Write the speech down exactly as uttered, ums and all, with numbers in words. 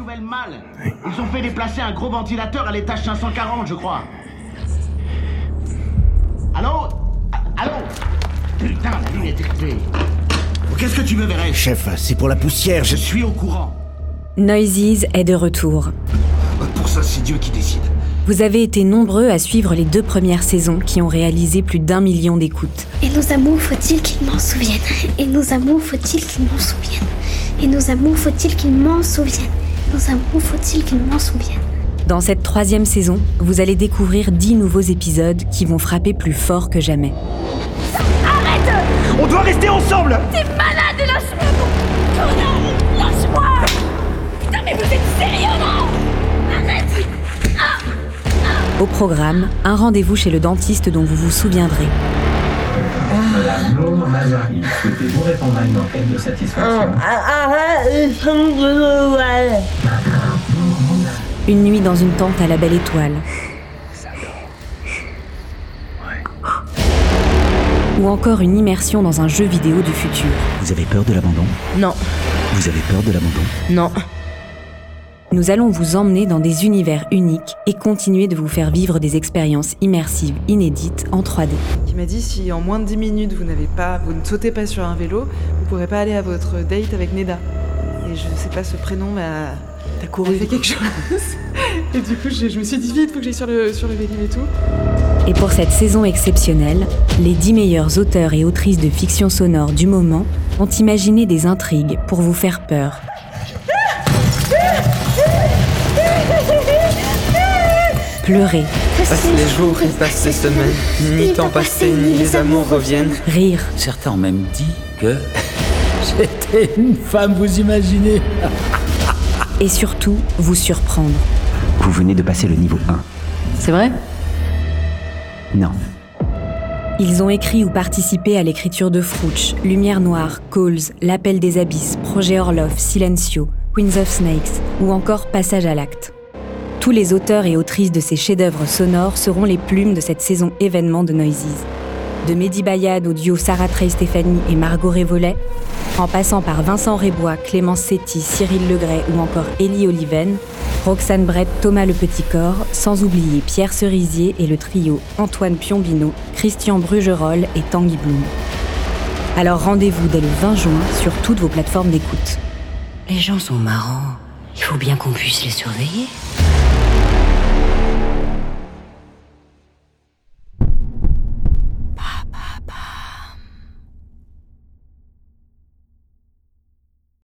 nouvelle malle. Ils ont fait déplacer un gros ventilateur à l'étage cinq cent quarante, je crois. Allô? Allô? Putain, la ligne est éclatée. Qu'est-ce que tu me verrais? Chef, c'est pour la poussière, je... Je suis au courant. Noizies est de retour. Pour ça, c'est Dieu qui décide. Vous avez été nombreux à suivre les deux premières saisons qui ont réalisé plus d'un million d'écoutes. Et nos amours, faut-il qu'ils m'en souviennent? Et nos amours, faut-il qu'ils m'en souviennent? Et nos amours, faut-il qu'ils m'en souviennent? Nos amours, faut-il qu'ils m'en souviennent? Dans cette troisième saison, vous allez découvrir dix nouveaux épisodes qui vont frapper plus fort que jamais. Arrête! On doit rester ensemble! T'es malade, lâche-moi, mon connard! Lâche-moi! Putain, mais vous êtes sérieux, non? Arrête! Au programme, un rendez-vous chez le dentiste dont vous vous souviendrez. Madame Laure Mazari, souhaitez-vous répondre à une enquête de satisfaction? Une nuit dans une tente à la belle étoile. Ou encore une immersion dans un jeu vidéo du futur. Vous avez peur de l'abandon? Non. Vous avez peur de l'abandon? Non. Nous allons vous emmener dans des univers uniques et continuer de vous faire vivre des expériences immersives inédites en trois D. Qui m'a dit si en moins de dix minutes vous n'avez pas, vous ne sautez pas sur un vélo, vous pourrez pas aller à votre date avec Neda. Et je sais pas, ce prénom m'a... T'as couru fait quelque chose. Et du coup, je, je me suis dit vite, faut que j'aille sur le, sur le vélo et tout. Et pour cette saison exceptionnelle, les dix meilleurs auteurs et autrices de fiction sonore du moment ont imaginé des intrigues pour vous faire peur. Pleurer. Passent les jours, ils passent les semaines, ni temps passé, ni les amours reviennent. Rire. Certains ont même dit que j'étais une femme, vous imaginez? Et surtout, vous surprendre. Vous venez de passer le niveau un. C'est vrai? Non. Ils ont écrit ou participé à l'écriture de Fruch, Lumière Noire, Calls, L'Appel des Abysses, Projet Orlov, Silencio, Queens of Snakes ou encore Passage à l'acte. Tous les auteurs et autrices de ces chefs-d'œuvre sonores seront les plumes de cette saison événement de Noizies. De Mehdi Bayad au duo Sarah Trey Stéphanie et Margot Révolet, en passant par Vincent Rébois, Clémence Setti, Cyril Legray ou encore Élie Oliven, Roxane Brett, Thomas Le Petit Corps, sans oublier Pierre Cerisier et le trio Antoine Piombino, Christian Brugerolles et Tanguy Bloom. Alors rendez-vous dès le vingt juin sur toutes vos plateformes d'écoute. Les gens sont marrants. Il faut bien qu'on puisse les surveiller.